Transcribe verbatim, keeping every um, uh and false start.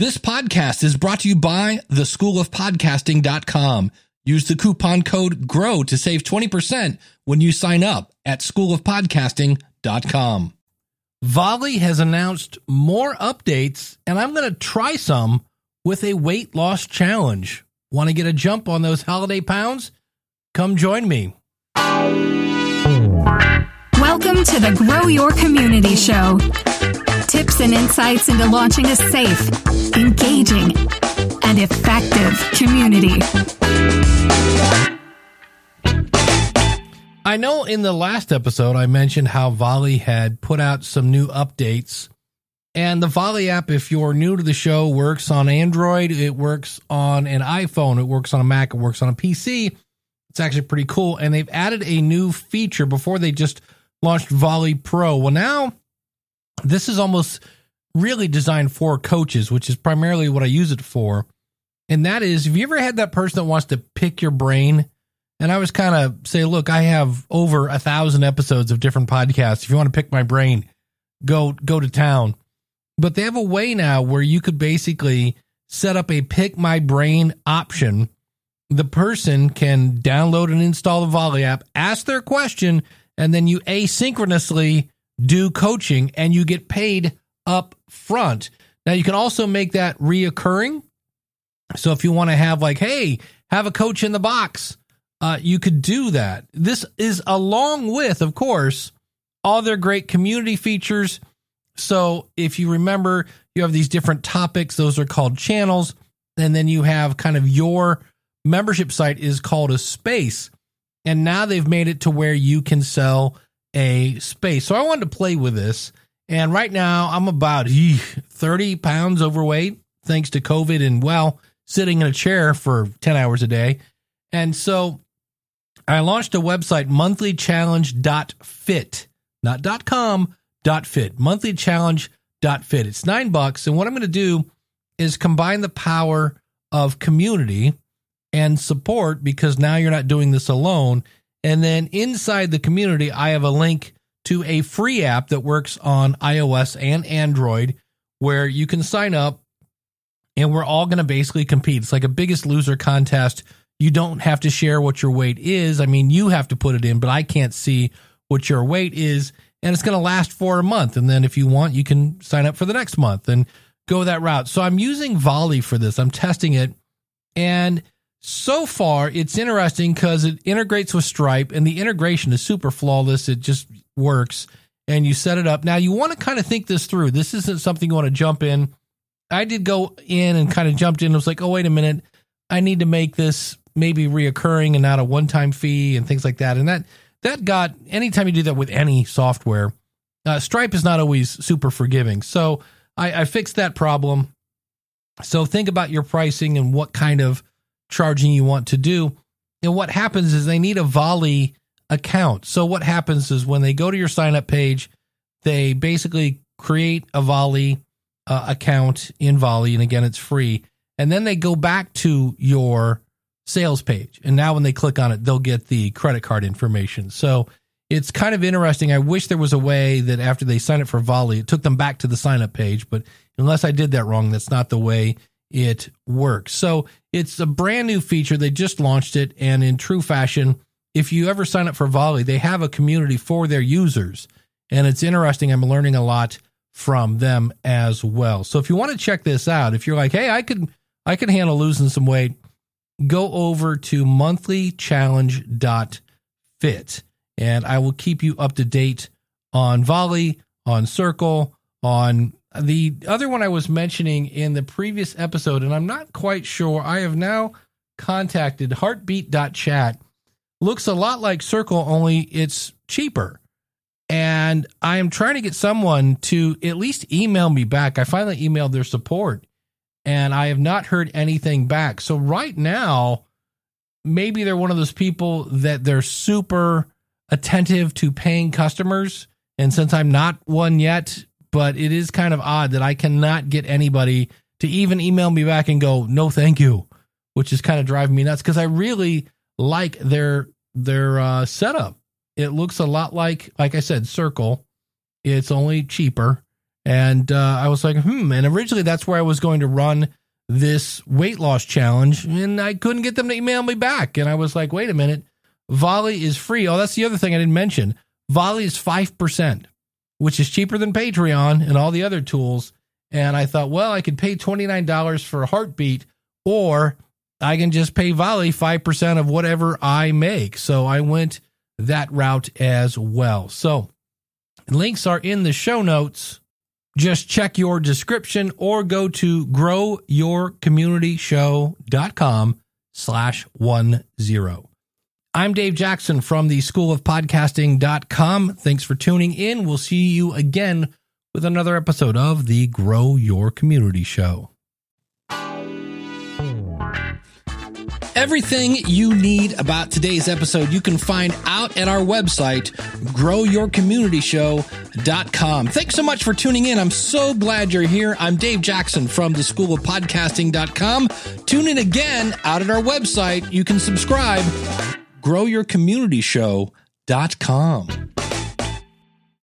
This podcast is brought to you by the school of podcasting dot com. Use the coupon code GROW to save twenty percent when you sign up at school of podcasting dot com. Volley has announced more updates, and I'm going to try some with a weight loss challenge. Want to get a jump on those holiday pounds? Come join me. Welcome to the Grow Your Community Show. Tips and insights into launching a safe, engaging, and effective community. I know in the last episode I mentioned how Volley had put out some new updates. And the Volley app, if you're new to the show, works on Android. It works on an iPhone. It works on a Mac. It works on a P C. It's actually pretty cool. And they've added a new feature before they just launched Volley Pro. Well, now this is almost really designed for coaches, which is primarily what I use it for. And that is, have you ever had that person that wants to pick your brain? And I was kind of say, look, I have over a thousand episodes of different podcasts. If you want to pick my brain, go go to town. But they have a way now where you could basically set up a pick my brain option. The person can download and install the Volley app, ask their question, and then you asynchronously do coaching and you get paid up front. Now you can also make that reoccurring. So if you want to have like, hey, have a coach in the box, uh, you could do that. This is along with, of course, all their great community features. So if you remember, you have these different topics. Those are called channels. And then you have kind of your membership site is called a space. And now they've made it to where you can sell a space. So I wanted to play with this. And right now I'm about eeh, thirty pounds overweight, thanks to COVID and, well, sitting in a chair for ten hours a day. And so I launched a website, monthly challenge dot fit, not .com, .fit, monthly challenge dot fit. It's nine bucks. And what I'm going to do is combine the power of community and support, because now you're not doing this alone. And then inside the community, I have a link to a free app that works on iOS and Android where you can sign up and we're all going to basically compete. It's like a Biggest Loser contest. You don't have to share what your weight is. I mean, you have to put it in, but I can't see what your weight is. And it's going to last for a month. And then if you want, you can sign up for the next month and go that route. So I'm using Volley for this. I'm testing it. And so far, it's interesting because it integrates with Stripe, and the integration is super flawless. It just works, and you set it up. Now, you want to kind of think this through. This isn't something you want to jump in. I did go in and kind of jumped in. I was like, oh, wait a minute. I need to make this maybe reoccurring and not a one-time fee and things like that. And that that got, anytime you do that with any software, uh, Stripe is not always super forgiving. So I, I fixed that problem. So think about your pricing and what kind of charging you want to do. And what happens is they need a Volley account. So what happens is when they go to your sign up page, they basically create a Volley uh, account in Volley. And again, it's free. And then they go back to your sales page. And now when they click on it, they'll get the credit card information. So it's kind of interesting. I wish there was a way that after they sign up for Volley, it took them back to the sign up page. But unless I did that wrong, that's not the way it works. So it's a brand new feature. They just launched it. And in true fashion, if you ever sign up for Volley, they have a community for their users. And it's interesting. I'm learning a lot from them as well. So if you want to check this out, if you're like, hey, I could, I could handle losing some weight, go over to monthly challenge dot fit. And I will keep you up to date on Volley, on Circle, on the other one I was mentioning in the previous episode, and I'm not quite sure. I have now contacted heartbeat dot chat. Looks a lot like Circle, only it's cheaper. And I am trying to get someone to at least email me back. I finally emailed their support, and I have not heard anything back. So right now, maybe they're one of those people that they're super attentive to paying customers. And since I'm not one yet, but it is kind of odd that I cannot get anybody to even email me back and go, no, thank you, which is kind of driving me nuts because I really like their their uh, setup. It looks a lot like, like I said, Circle. It's only cheaper, And uh, I was like, hmm. And originally that's where I was going to run this weight loss challenge, and I couldn't get them to email me back. And I was like, wait a minute, Volley is free. Oh, that's the other thing I didn't mention. Volley is five percent, which is cheaper than Patreon and all the other tools. And I thought, well, I could pay twenty-nine dollars for a Heartbeat, or I can just pay Volley five percent of whatever I make. So I went that route as well. So links are in the show notes. Just check your description or go to growyourcommunityshow.com slash one zero. I'm Dave Jackson from the school of podcasting dot com. Thanks for tuning in. We'll see you again with another episode of the Grow Your Community Show. Everything you need about today's episode you can find out at our website, grow your community show dot com. Thanks so much for tuning in. I'm so glad you're here. I'm Dave Jackson from the school of podcasting dot com. Tune in again out at our website. You can subscribe, grow your community show dot com.